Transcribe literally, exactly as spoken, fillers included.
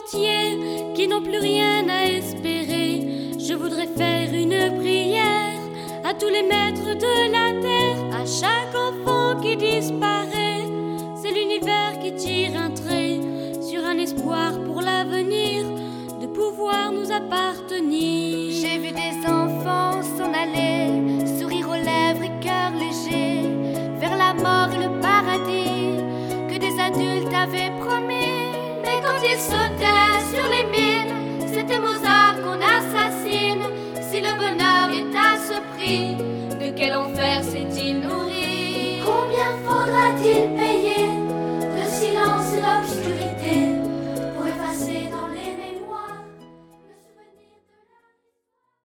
entier qui n'ont plus rien à espérer. Je voudrais faire une prière à tous les maîtres de la terre, à chaque enfant qui disparaît. C'est l'univers qui tire un trait sur un espoir pour l'avenir, de pouvoir nous appartenir. J'ai vu des enfants s'en aller, sourire aux lèvres et cœur léger, vers la mort et le paradis que des adultes avaient promis. Mais quand ils sautaient sur les mines, c'était Mozart qu'on assassine. Si le bonheur est à ce prix, de quel enfer s'est-il nourri? Combien faudra-t-il payer